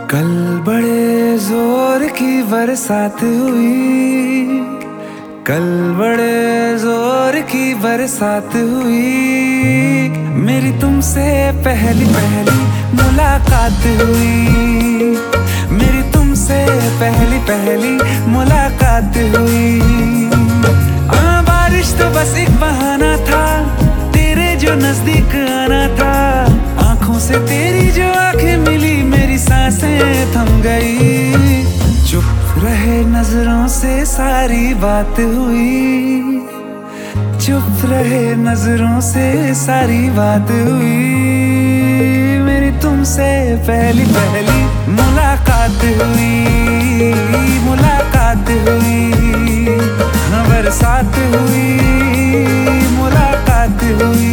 कल बड़े जोर की बरसात हुई, कल बड़े जोर की बरसात हुई। मेरी तुमसे पहली पहली मुलाकात हुई, मेरी तुमसे पहली पहली मुलाकात हुई। बारिश तो बस एक बहाना था, तेरे जो नजदीक आना था। आंखों से तेरी जो आंखें मिली, मेरी सांसें थम गई। चुप रहे नजरों से सारी बात हुई, चुप रहे नजरों से सारी बात हुई। मेरी तुमसे पहली पहली मुलाकात हुई, मुलाकात हुई। हाँ, बरसात हुई, मुलाकात हुई।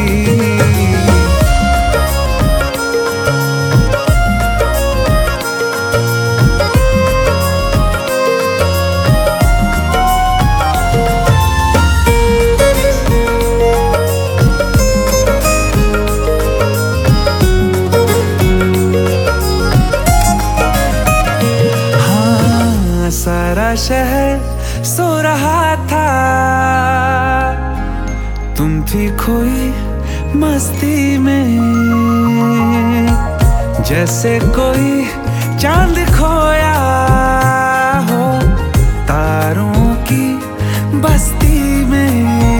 सारा शहर सो रहा था, तुम थी खोई मस्ती में। जैसे कोई चांद खोया हो तारों की बस्ती में।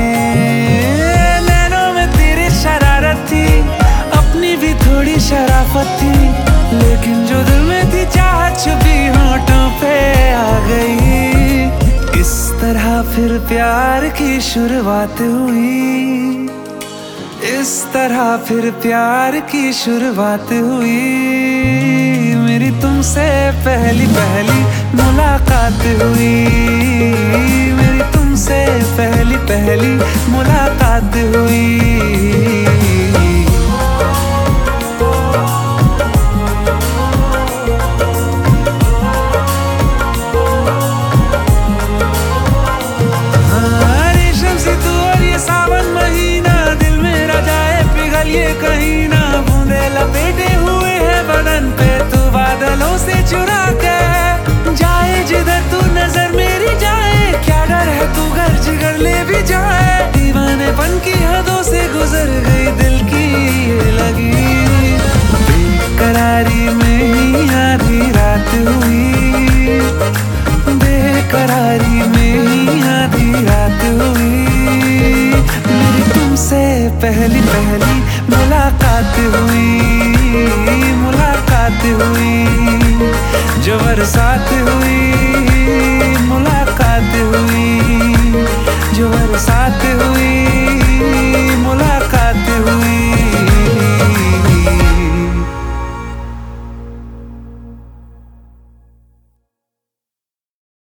नैनों में तेरी शरारत थी, अपनी भी थोड़ी शराफत थी। लेकिन जो दिल में थी चाहत छुपी होठों पे आ गई। इस तरह फिर प्यार की शुरुआत हुई, इस तरह फिर प्यार की शुरुआत हुई। मेरी तुमसे पहली पहली मुलाकात हुई, मेरी तुमसे पहली पहली मुलाकात हुई। कहीं ना बूंदे लपेटे हुए हैं बदन पे, तू बादलों से चुरा के जाए जिधर तू नजर मेरी जाए। क्या डर है तू घर जिगर ले भी जाए। दीवानेपन की हदों से गुजर गई दिल की ये लगी। बेकरारी में ही आधी रात हुई, बेकरारी में ही आधी रात हुई। मेरी तुमसे पहली पहली मुलाकात हुई, मुलाकात हुई। जो बरसात हुई,